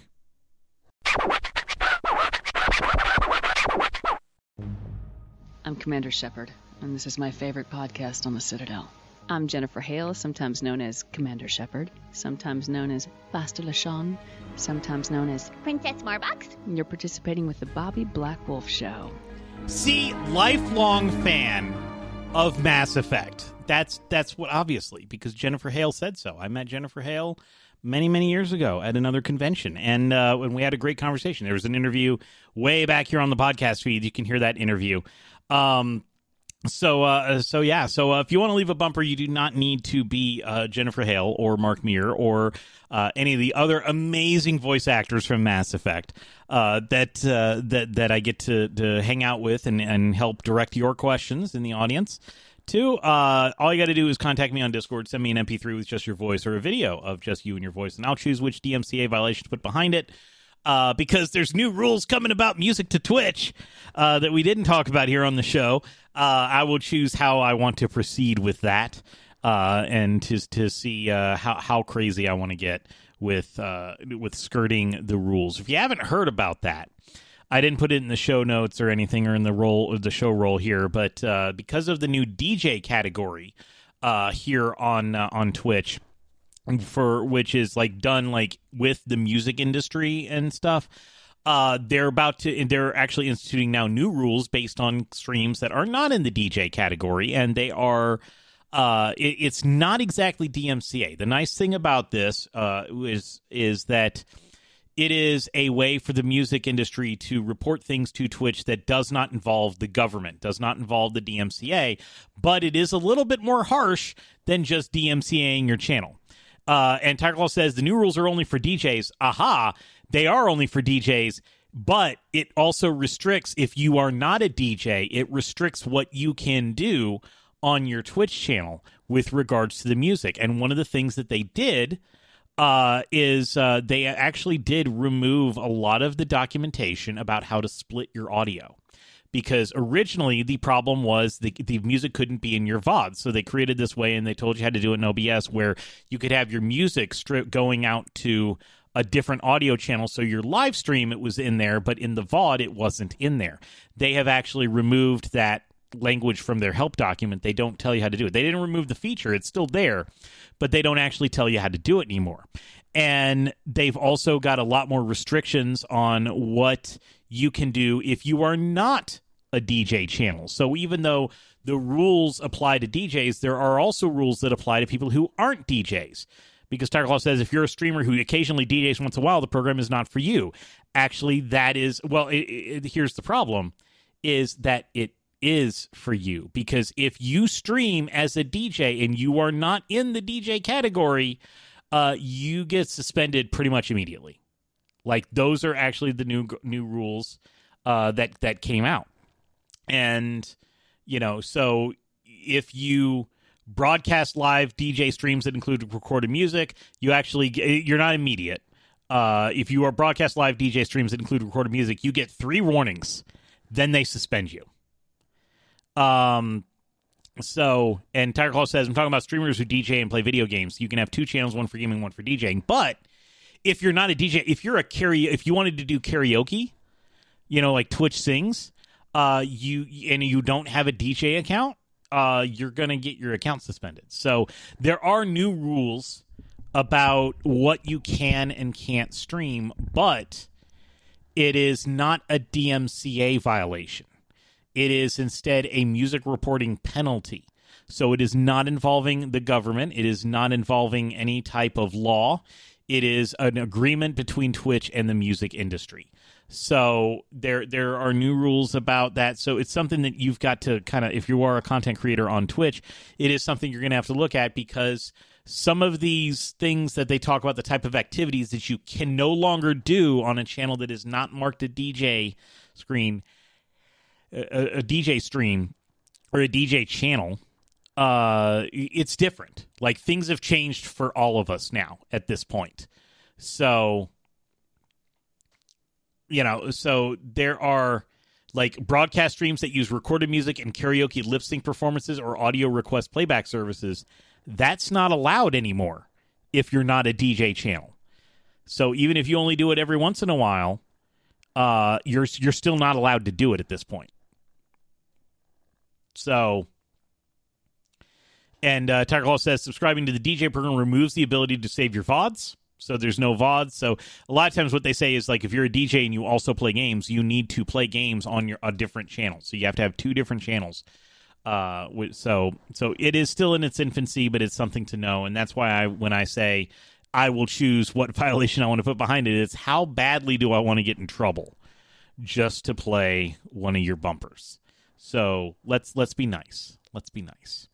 I'm Commander Shepard, and this is my favorite podcast on the Citadel. I'm Jennifer Hale, sometimes known as Commander Shepard, sometimes known as Basta LaShawn, sometimes known as Princess Marbox. You're participating with the Bobby Black Wolf Show. See, lifelong fan of Mass Effect. That's that's what, obviously, because Jennifer Hale said so. I met Jennifer Hale many, many years ago at another convention, and uh, when we had a great conversation. There was an interview way back here on the podcast feed. You can hear that interview. Um, so, uh, so yeah, so uh, if you want to leave a bumper, you do not need to be uh, Jennifer Hale or Mark Meir or uh, any of the other amazing voice actors from Mass Effect uh, that uh, that that I get to, to hang out with and, and help direct your questions in the audience. Two, uh, all you got to do is contact me on Discord, send me an M P three with just your voice or a video of just you and your voice, and I'll choose which D M C A violation to put behind it. Uh, because there's new rules coming about music to Twitch uh, that we didn't talk about here on the show. Uh, I will choose how I want to proceed with that uh, and to to see uh, how how crazy I want to get with uh, with skirting the rules. If you haven't heard about that, I didn't put it in the show notes or anything or in the roll the show roll here, but uh, because of the new D J category uh, here on uh, on Twitch. For which is like done like with the music industry and stuff, uh, they're about to they're actually instituting now new rules based on streams that are not in the D J category, and they are uh, it, it's not exactly D M C A. The nice thing about this uh, is is that it is a way for the music industry to report things to Twitch that does not involve the government, does not involve the D M C A, but it is a little bit more harsh than just DMCAing your channel. Uh, and Tiger Claw says the new rules are only for D Js. Aha, they are only for D Js, but it also restricts, if you are not a D J, it restricts what you can do on your Twitch channel with regards to the music. And one of the things that they did uh, is uh, they actually did remove a lot of the documentation about how to split your audio. Because originally the problem was the the music couldn't be in your V O D. So they created this way and they told you how to do it in O B S where you could have your music strip going out to a different audio channel. So your live stream, it was in there, but in the V O D, it wasn't in there. They have actually removed that language from their help document. They don't tell you how to do it. They didn't remove the feature. It's still there, but they don't actually tell you how to do it anymore. And they've also got a lot more restrictions on what you can do if you are not a D J channel. So even though the rules apply to D Js, there are also rules that apply to people who aren't D Js. Because Tiger Claw says if you're a streamer who occasionally D Js once in a while, the program is not for you. Actually, that is, well, it, it, here's the problem, is that it is for you. Because if you stream as a D J and you are not in the D J category, uh, you get suspended pretty much immediately. Like, those are actually the new new rules uh, that, that came out. And, you know, so if you broadcast live D J streams that include recorded music, you actually, you're not immediate. Uh, if you are broadcast live D J streams that include recorded music, you get three warnings. Then they suspend you. Um, so, and Tiger Claw says, I'm talking about streamers who D J and play video games. You can have two channels, one for gaming, one for DJing. But if you're not a D J, if you're a karaoke, if you wanted to do karaoke, you know, like Twitch Sings, uh, you and you don't have a D J account, uh, you're gonna get your account suspended. So there are new rules about what you can and can't stream, but it is not a D M C A violation. It is instead a music reporting penalty. So it is not involving the government. It is not involving any type of law. It is an agreement between Twitch and the music industry. So there there are new rules about that. So it's something that you've got to kind of, if you are a content creator on Twitch, it is something you're going to have to look at because some of these things that they talk about, the type of activities that you can no longer do on a channel that is not marked a D J screen, a, a D J stream, or a D J channel, uh, it's different. Like, things have changed for all of us now at this point. So, you know, so there are, like, broadcast streams that use recorded music and karaoke lip sync performances or audio request playback services. That's not allowed anymore if you're not a D J channel. So even if you only do it every once in a while, uh, you're you're still not allowed to do it at this point. So, and uh, Tiger Hall says, subscribing to the D J program removes the ability to save your V O Ds. So there's no V O Ds. So a lot of times what they say is, like, if you're a D J and you also play games, you need to play games on your a different channel. So you have to have two different channels. Uh, so so it is still in its infancy, but it's something to know. And that's why I, when I say I will choose what violation I want to put behind it, it's how badly do I want to get in trouble just to play one of your bumpers. So let's let's be nice. Let's be nice.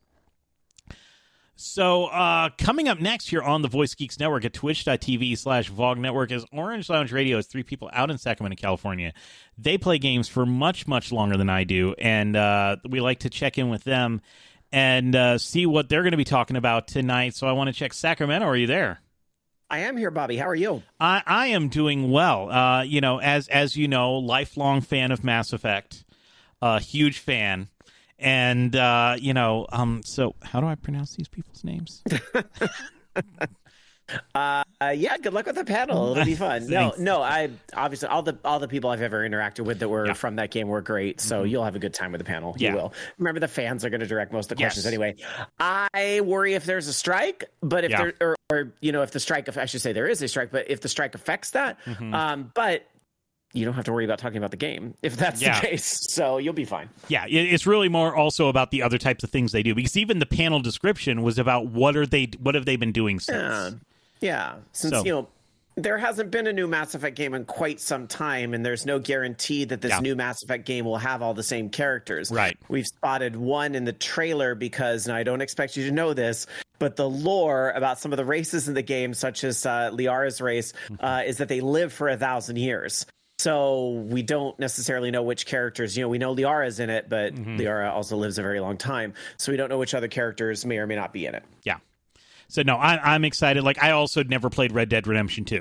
So uh, coming up next here on the Voice Geeks Network at twitch.tv slash VOG Network is Orange Lounge Radio. Is three people out in Sacramento, California. They play games for much, much longer than I do, and uh, we like to check in with them and uh, see what they're going to be talking about tonight. So I want to check Sacramento. Are you there? I am here, Bobby. How are you? I, I am doing well. Uh, you know, as as you know, lifelong fan of Mass Effect, a uh, huge fan. And, uh, you know, um, so how do I pronounce these people's names? uh, uh, yeah, good luck with the panel. It'll be fun. no, no, I obviously all the all the people I've ever interacted with that were yeah. from that game were great. So mm-hmm. you'll have a good time with the panel. Yeah. You will. Remember, the fans are going to direct most of the questions yes. anyway. I worry if there's a strike, but if yeah. there, or, or, you know, if the strike, I should say there is a strike, but if the strike affects that, mm-hmm. um, but you don't have to worry about talking about the game if that's yeah. the case. So you'll be fine. Yeah, it's really more also about the other types of things they do, because even the panel description was about what are they, what have they been doing since? Yeah, yeah. Since so. you know, there hasn't been a new Mass Effect game in quite some time, and there's no guarantee that this yeah. new Mass Effect game will have all the same characters. Right. We've spotted one in the trailer because, and I don't expect you to know this, but the lore about some of the races in the game, such as uh, Liara's race, mm-hmm. uh, is that they live for a thousand years. So we don't necessarily know which characters, you know, we know Liara's in it, but mm-hmm. Liara also lives a very long time. So we don't know which other characters may or may not be in it. Yeah. So no, I, I'm excited. Like, I also never played Red Dead Redemption two.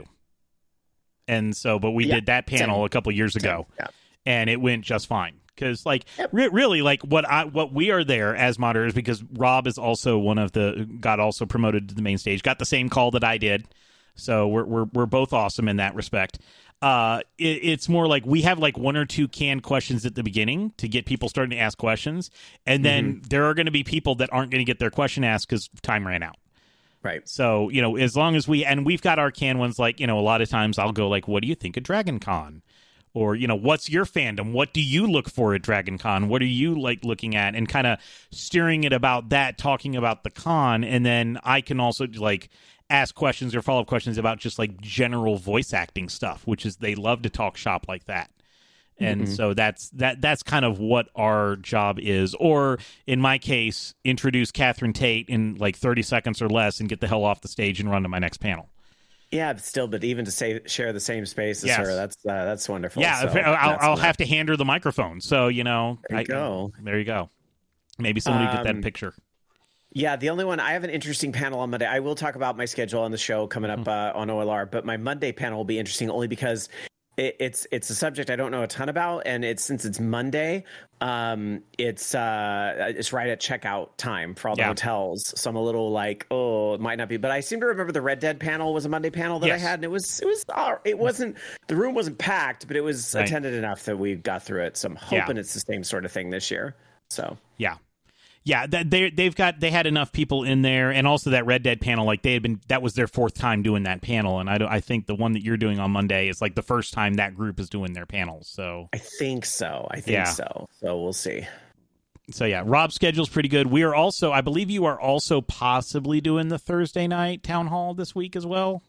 And so, but we yeah. did that panel Same. a couple years ago yeah. and it went just fine. Cause like yep. re- really like what I, what we are there as moderators, because Rob is also one of the, got also promoted to the main stage, got the same call that I did. So we're, we're, we're both awesome in that respect. Uh, it, it's more like we have like one or two canned questions at the beginning to get people starting to ask questions. And then mm-hmm. there are going to be people that aren't going to get their question asked because time ran out. Right. So, you know, as long as we, and we've got our canned ones, like, you know, a lot of times I'll go like, what do you think of Dragon Con? Or, you know, what's your fandom? What do you look for at Dragon Con? What are you like looking at? And kind of steering it about that, talking about the con. And then I can also like ask questions or follow-up questions about just like general voice acting stuff, which is they love to talk shop like that. And mm-hmm. so that's that that's kind of what our job is. Or in my case, introduce Catherine Tate in like thirty seconds or less and get the hell off the stage and run to my next panel. Yeah, but still, but even to say share the same space as yes. her, that's uh, that's wonderful. Yeah, so I'll, I'll have to hand her the microphone. So, you know, there you I, go. There you go. Maybe somebody um, get that picture. Yeah, the only one, I have an interesting panel on Monday. I will talk about my schedule on the show coming up uh, on O L R, but my Monday panel will be interesting only because it, it's it's a subject I don't know a ton about, and it's since it's Monday, um, it's uh, it's right at checkout time for all the yeah. hotels. So I'm a little like, oh, it might not be, but I seem to remember the Red Dead panel was a Monday panel that yes. I had, and it was it was uh, it wasn't the room wasn't packed, but it was right. attended enough that we got through it. So I'm hoping yeah. it's the same sort of thing this year. So yeah. Yeah, they they've got they had enough people in there, and also that Red Dead panel, like they had been that was their fourth time doing that panel, and I I think the one that you're doing on Monday is like the first time that group is doing their panels. So I think so. I think yeah. so. So we'll see. So yeah, Rob's schedule's pretty good. We are also, I believe, you are also possibly doing the Thursday night town hall this week as well.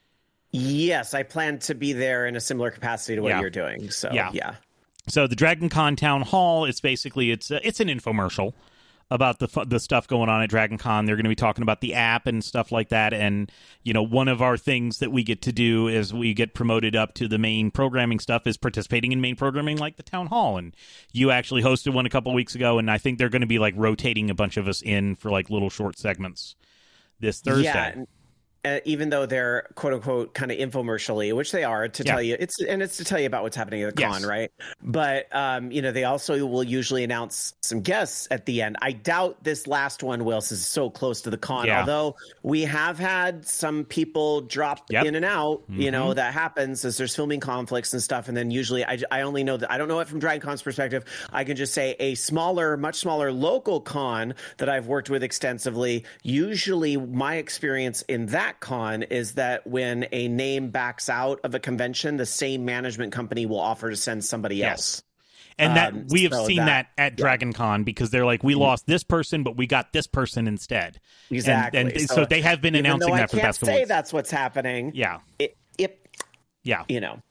Yes, I plan to be there in a similar capacity to what yeah. you're doing. So yeah. yeah. So the Dragon Con town hall is basically it's a, it's an infomercial. about the fu- the stuff going on at Dragon Con. They're going to be talking about the app and stuff like that. And, you know, one of our things that we get to do as we get promoted up to the main programming stuff is participating in main programming like the Town Hall. And you actually hosted one a couple weeks ago, and I think they're going to be like rotating a bunch of us in for like little short segments this Thursday. Yeah. Uh, even though they're quote unquote kind of infomercially, which they are to Yeah. tell you it's and it's to tell you about what's happening at the Yes. con, right? But um, you know, they also will usually announce some guests at the end. I doubt this last one will, since it's so close to the con. Yeah. Although we have had some people drop Yep. in and out, you Mhm. know, that happens as there's filming conflicts and stuff. And then usually, I, I only know that I don't know it from DragonCon's perspective. I can just say a smaller, much smaller local con that I've worked with extensively. Usually, my experience in that con is that when a name backs out of a convention, the same management company will offer to send somebody Yes. else. And that Um, we have so seen that, that- at Dragon Con, because they're like, we lost this person, but we got this person instead. And- Exactly. And, so, they have been even announcing though that I for the can't past couple say weeks. that's what's happening. Yeah. It, it, Yeah. you know.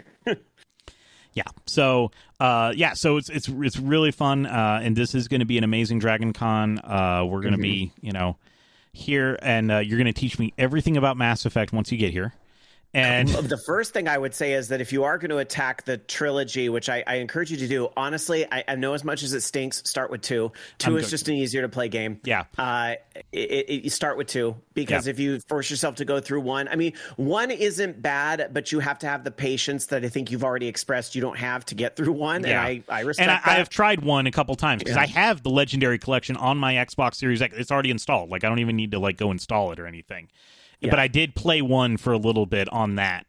Yeah. So, uh, yeah. So it's it's it's really fun, uh, and this is going to be an amazing Dragon Con. Uh, we're going to be, you know, here, and uh, you're going to teach me everything about Mass Effect once you get here. And The first thing I would say is that if you are going to attack the trilogy, which I, I encourage you to do, honestly, I, I know as much as it stinks, start with two. Two I'm is good. just an easier to play game. Yeah. Uh, it, it, you start with two, because Yeah. if you force yourself to go through one, I mean, one isn't bad, but you have to have the patience that I think you've already expressed you don't have to get through one. Yeah. And I, I respect and I, that. I have tried one a couple times because Yeah. I have the Legendary Collection on my Xbox Series X. It's already installed. Like, I don't even need to like go install it or anything. Yeah. But I did play one for a little bit on that.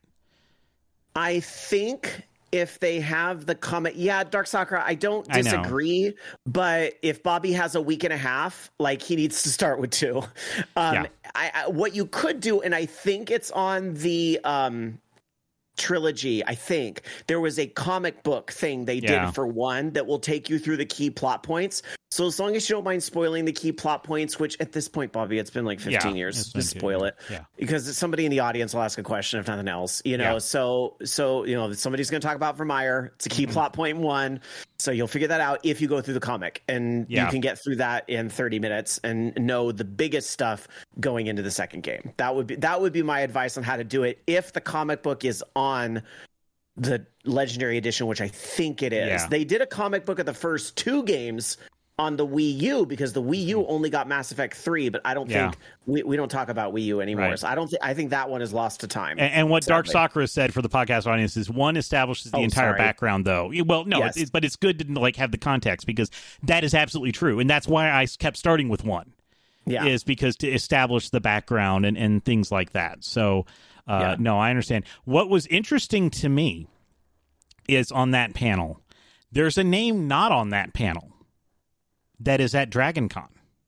I think if they have the comment, yeah, Dark Sakura, I don't I know. disagree, but if Bobby has a week and a half, like, he needs to start with two. Um, Yeah. I, I, what you could do, and I think it's on the um, trilogy, I think there was a comic book thing they Yeah. did for one that will take you through the key plot points. So as long as you don't mind spoiling the key plot points, which at this point, Bobby, it's been like fifteen Yeah, years, it's been just too- spoil it. yeah. Because somebody in the audience will ask a question, if nothing else, you know. Yeah. So, so you know, somebody's going to talk about Vermeer. It's a key Mm-hmm. plot point in one. So you'll figure that out if you go through the comic, and Yeah. you can get through that in thirty minutes and know the biggest stuff going into the second game. That would be that would be my advice on how to do it. If the comic book is on the Legendary Edition, which I think it is, Yeah. they did a comic book of the first two games on the Wii U, because the Wii U only got Mass Effect three, but I don't Yeah. think we, we don't talk about Wii U anymore. Right. So I don't think I think that one is lost to time. And, and what Dark sadly. Sakura said for the podcast audience is one establishes the Oh, entire sorry. background, though. Well, no, Yes. it's, but it's good to like have the context, because that is absolutely true, and that's why I kept starting with one. Yeah. Is because to establish the background and, and things like that. So, uh, Yeah. no, I understand. What was interesting to me is on that panel, there's a name not on that panel that is at Dragon Con.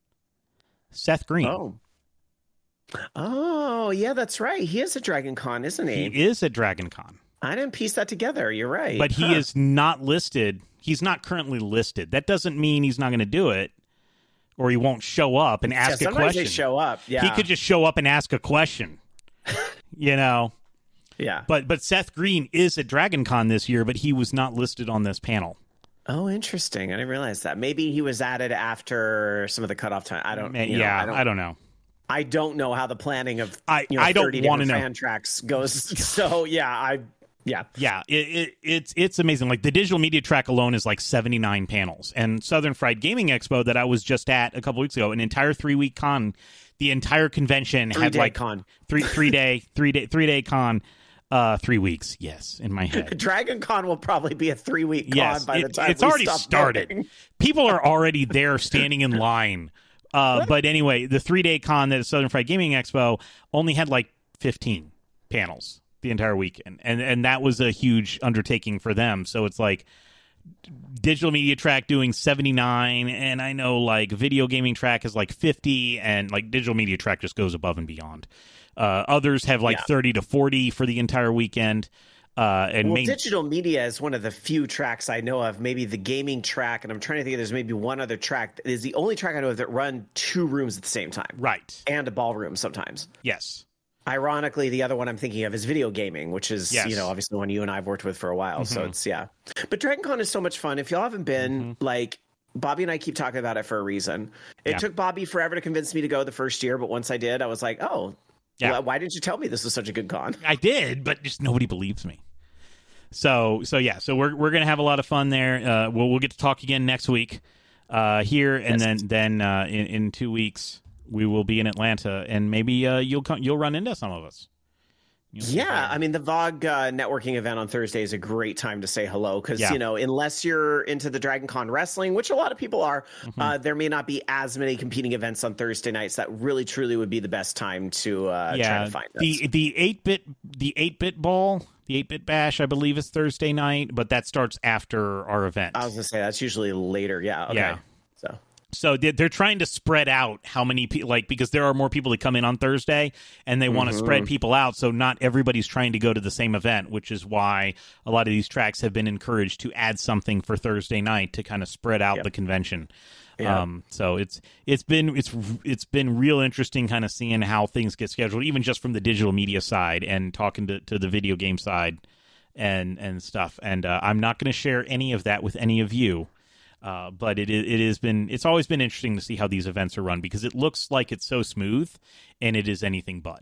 Seth Green. Oh. Oh, yeah, that's right. He is a Dragon Con, isn't he? He is at Dragon Con. I didn't piece that together. You're right. But he Huh. is not listed. He's not currently listed. That doesn't mean he's not going to do it, or he won't show up and Yeah, ask a sometimes question. they show up. Yeah. He could just show up and ask a question. You know? Yeah. But but Seth Green is at Dragon Con this year, but he was not listed on this panel. Oh, interesting. I didn't realize that. Maybe he was added after some of the cutoff time. I don't. You know, yeah, I don't, I don't know. I don't know how the planning of I- you know, I don't thirty wanna different know. fan tracks goes. So yeah, I yeah. Yeah, it, it, it's it's amazing. Like the digital media track alone is like seventy-nine panels, and Southern Fried Gaming Expo that I was just at a couple weeks ago, an entire three week con, the entire convention had Three-day like con. three three day three day three day con, uh, three weeks. Yes, in my head. Dragon Con will probably be a three week con Yes, by the it- time it's we already stop started. voting. People are already there standing in line. Uh, but anyway, the three day con that is Southern Fried Gaming Expo only had like fifteen panels the entire weekend, and and that was a huge undertaking for them. So it's like digital media track doing seventy-nine, and I know like video gaming track is like fifty, and like digital media track just goes above and beyond. Uh, others have like Yeah. thirty to forty for the entire weekend. Uh, and Well, main- digital media is one of the few tracks I know of. Maybe the gaming track, and I'm trying to think. If there's maybe one other track. It is the only track I know of that run two rooms at the same time, right? and a ballroom sometimes. Yes. Ironically, the other one I'm thinking of is video gaming, which is, Yes. you know, obviously one you and I have worked with for a while. So Mhm. it's, yeah. But Dragon Con is so much fun. If y'all haven't been, Mm-hmm. like, Bobby and I keep talking about it for a reason. It Yeah. took Bobby forever to convince me to go the first year, but once I did, I was like, oh, Yeah. well, why didn't you tell me this was such a good con? I did, but just nobody believes me. So, so yeah, so we're we're gonna have a lot of fun there. Uh, we'll we'll get to talk again next week uh, here, and Yes. then then uh, in in two weeks we will be in Atlanta, and maybe uh, you'll come, you'll run into some of us. You'll be Yeah, there. I mean, the V O G uh, networking event on Thursday is a great time to say hello because, Yeah. you know, unless you're into the Dragon Con wrestling, which a lot of people are, Mm-hmm. uh, there may not be as many competing events on Thursday nights. That really, truly would be the best time to uh, try yeah, to find us. the the eight bit the eight bit ball, the eight bit bash, I believe is Thursday night, but that starts after our event. I was going to say, that's usually later. Yeah, okay. Yeah. So, So they're, they're trying to spread out how many people, like, because there are more people that come in on Thursday, and they want to spread people out, so not everybody's trying to go to the same event, which is why a lot of these tracks have been encouraged to add something for Thursday night to kind of spread out Yep. the convention. Yeah. Um, so it's it's been it's it's been real interesting, kind of seeing how things get scheduled, even just from the digital media side and talking to, to the video game side and and stuff. And uh, I'm not going to share any of that with any of you. Uh, but it it has been it's always been interesting to see how these events are run because it looks like it's so smooth, and it is anything but.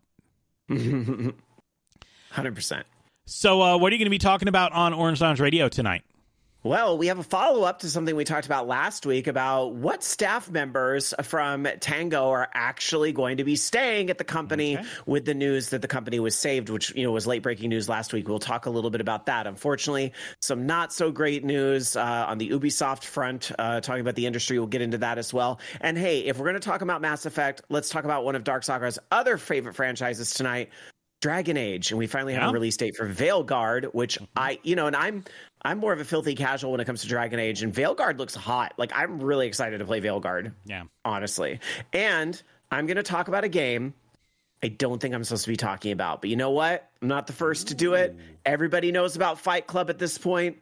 one hundred percent. So, uh, what are you going to be talking about on Orange Lounge Radio tonight? Well, we have a follow-up to something we talked about last week about what staff members from Tango are actually going to be staying at the company Okay. with the news that the company was saved, which, you know, was late-breaking news last week. We'll talk a little bit about that. Unfortunately, some not-so-great news uh, on the Ubisoft front, uh, talking about the industry. We'll get into that as well. And, hey, if we're going to talk about Mass Effect, let's talk about one of Dark Sakura's other favorite franchises tonight, Dragon Age. And we finally have Yeah. a release date for Veilguard, which I, you know, and I'm I'm more of a filthy casual when it comes to Dragon Age, and Veilguard looks hot. Like, I'm really excited to play Veilguard, Yeah. honestly. And I'm going to talk about a game I don't think I'm supposed to be talking about. But you know what? I'm not the first to do it. Everybody knows about Fight Club at this point.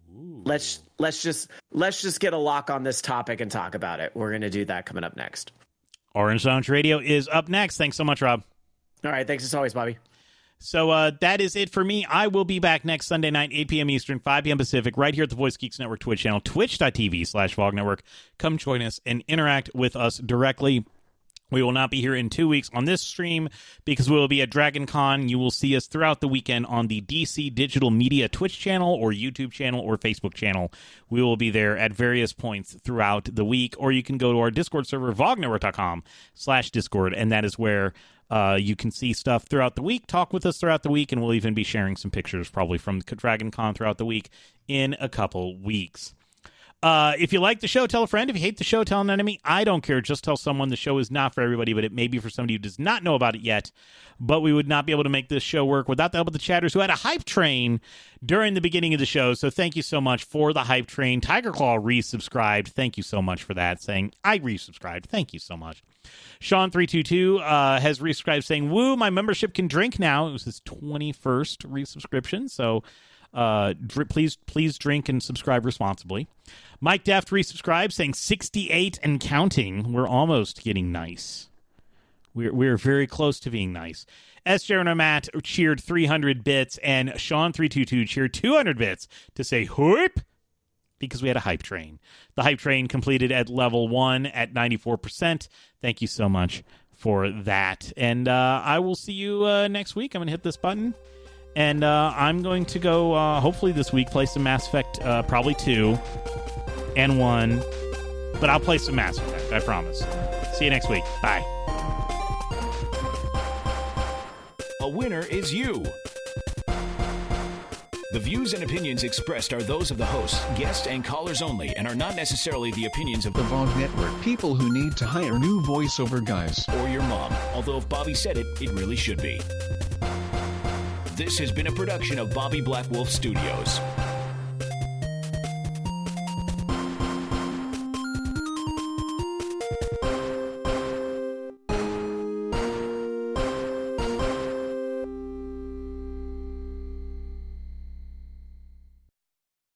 Let's let's just let's just get a lock on this topic and talk about it. We're going to do that coming up next. Orange Lounge Radio is up next. Thanks so much, Rob. All right. Thanks as always, Bobby. So uh, that is it for me. I will be back next Sunday night, eight p.m. Eastern, five p.m. Pacific, right here at the Voice Geeks Network Twitch channel, twitch.tv slash VOG Network. Come join us and interact with us directly. We will not be here in two weeks on this stream because we will be at Dragon Con. You will see us throughout the weekend on the D C Digital Media Twitch channel or YouTube channel or Facebook channel. We will be there at various points throughout the week, or you can go to our Discord server, vognetwork.com slash Discord, and that is where uh, you can see stuff throughout the week, talk with us throughout the week, and we'll even be sharing some pictures probably from Dragon Con throughout the week in a couple weeks. Uh, if you like the show, tell a friend. If you hate the show, tell an enemy. I don't care. Just tell someone the show is not for everybody, but it may be for somebody who does not know about it yet. But we would not be able to make this show work without the help of the chatters who had a hype train during the beginning of the show. So thank you so much for the hype train. Tiger Claw resubscribed. Thank you so much for that. Saying, I resubscribed. Thank you so much. Sean three two two uh, has resubscribed saying, woo, my membership can drink now. It was his twenty-first resubscription. So uh, dr- please, please drink and subscribe responsibly. Mike Deft resubscribed saying sixty-eight and counting. We're almost getting nice. We're we're very close to being nice. S. Sharon Matt cheered three hundred bits, and Sean three two two cheered two hundred bits to say whoop, because we had a hype train. The hype train completed at level one at ninety-four percent. Thank you so much for that. And uh, I will see you uh, next week. I'm going to hit this button. And uh, I'm going to go, uh, hopefully this week, play some Mass Effect, uh, probably two and one. But I'll play some Mass Effect, I promise. See you next week. Bye. A winner is you. The views and opinions expressed are those of the hosts, guests, and callers only, and are not necessarily the opinions of The V O G Network. People who need to hire new voiceover guys. or your mom. Although if Bobby said it, it really should be. This has been a production of Bobby Black Wolf Studios.